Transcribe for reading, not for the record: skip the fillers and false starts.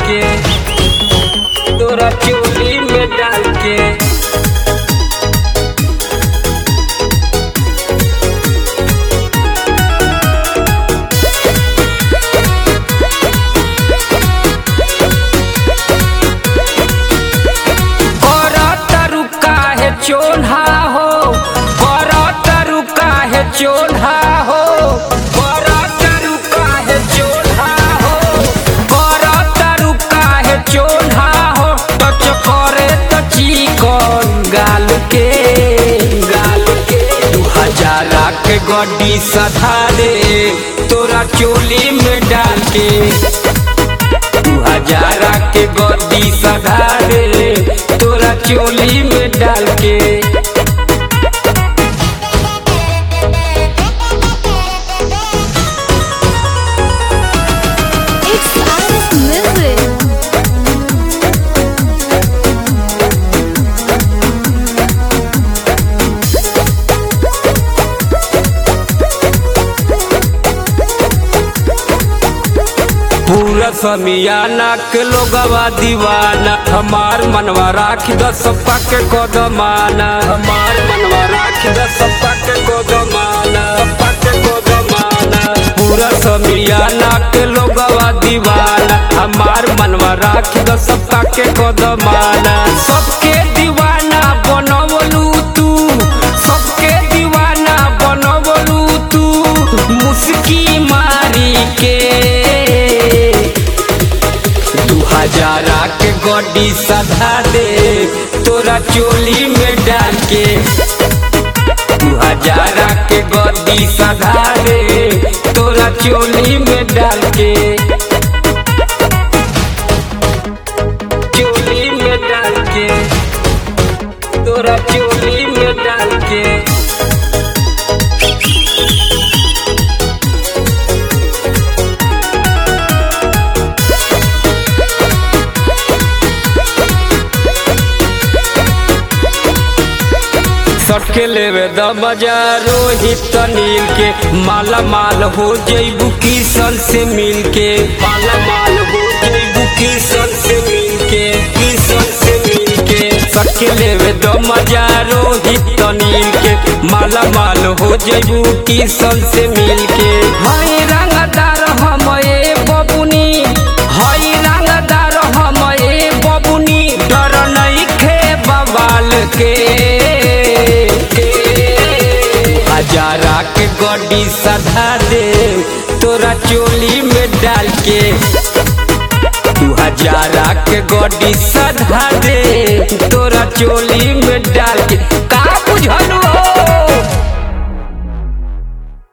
के, तोरा चोली में डाल के। चोन्हा हो करत रुका है चोन्हा हो करत रुका है चोन्हा हो करत रुका है चोन्हा हो टच करे त चिकन गाल के 2000 के गड्डी सधा दे तोरा चोली में डाल के 2000 के गड्डी सधा दे तोरा चोली में डाल के। पूरा समियाना के लोगवा दीवाना हमार मनवा राख दस पक कोदमाना हमार मनवा राख दस पक कोदमाना पूरा समियाना के लोगवा दीवाना हमार मनवा राख दस पक कोदमाना सबके दीवाना बनवलू तू सबके दीवाना बनवलू तू मुस्की मारी के 2000 के गड्डी सधा दे तोरा चोली में डाल के 2000 के गड्डी सधा दे तोरा चोली में डाल के चोली में डाल के तोरा चोली में डाल के। सटके लेवे द मजा रोहित नील के माला माल हो जइबू किशन से मिल के माला माल हो जइबू किशन से मिल के सटके लेवे द मजा रोहित नील के माला माल हो जइबू किशन से मिल के। हई रंगदार हम ए बबुनी हई रंगदार हम ए बबुनी डर नहीं खे बवाल के 2000 के गड्डी सधा दे तोरा चोली में डाल के 2000 के गड्डी सधा दे तोरा चोली में डाल के।